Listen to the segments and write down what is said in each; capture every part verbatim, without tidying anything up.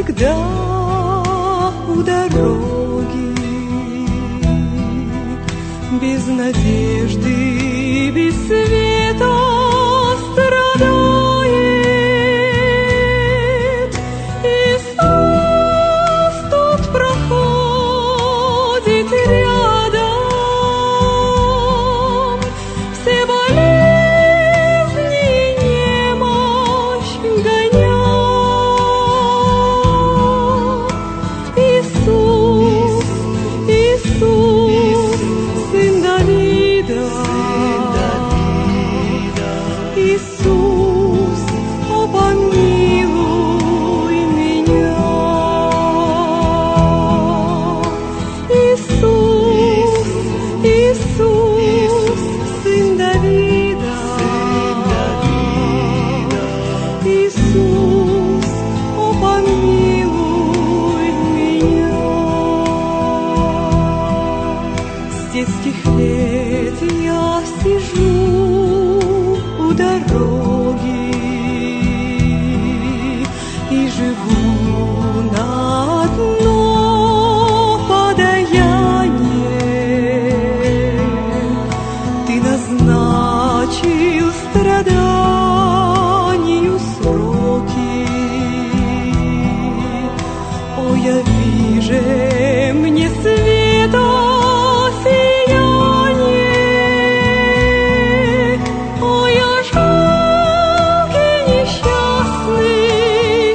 всегда у дороги, без надежды, без света страдает. Иисус тут проходит рядом, все болезни и немощь гоня. Иисус, Иисус, Сын Давида, Иисус, о, помилуй меня. Иисус, Иисус, Сын Давида, Иисус, о, помилуй меня. С детских лет я сижу у дороги и живу на одно подаяние. Ты назначил страданию сроки. О, яви мне света сияние. О, я жалкий, несчастный,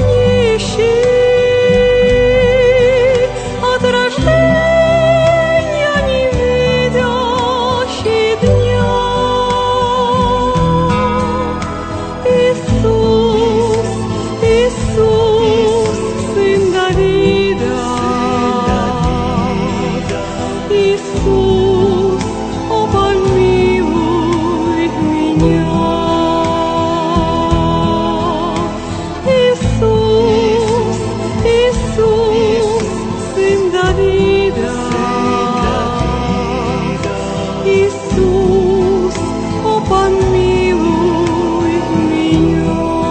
нищий, от рождения не видящий дня. Иисус, Иисус, Сын Давида, Иисус, о, помилуй меня. Иисус, Иисус, Сын Давида, Иисус, о, помилуй меня.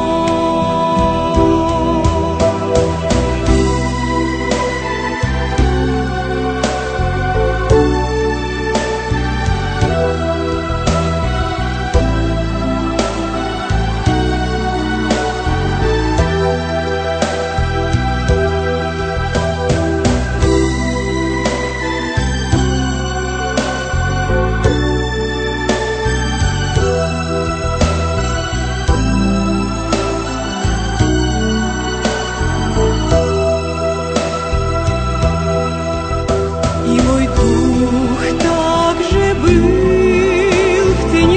И мой дух также был в тени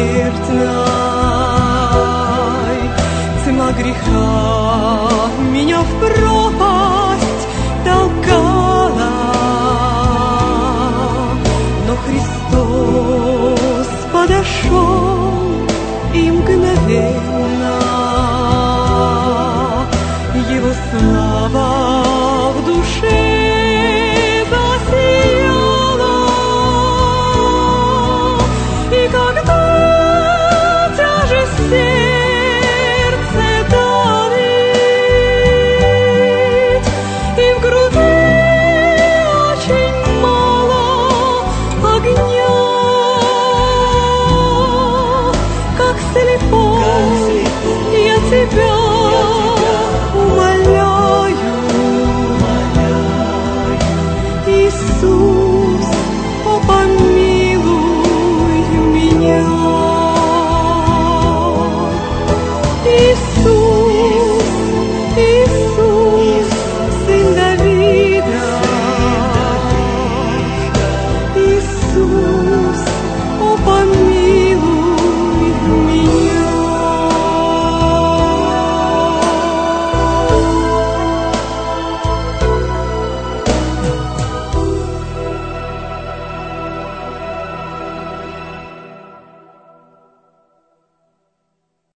смертной. Тьма греха меня в пропасть толкала, но Христос подошел и мгновенно Его слава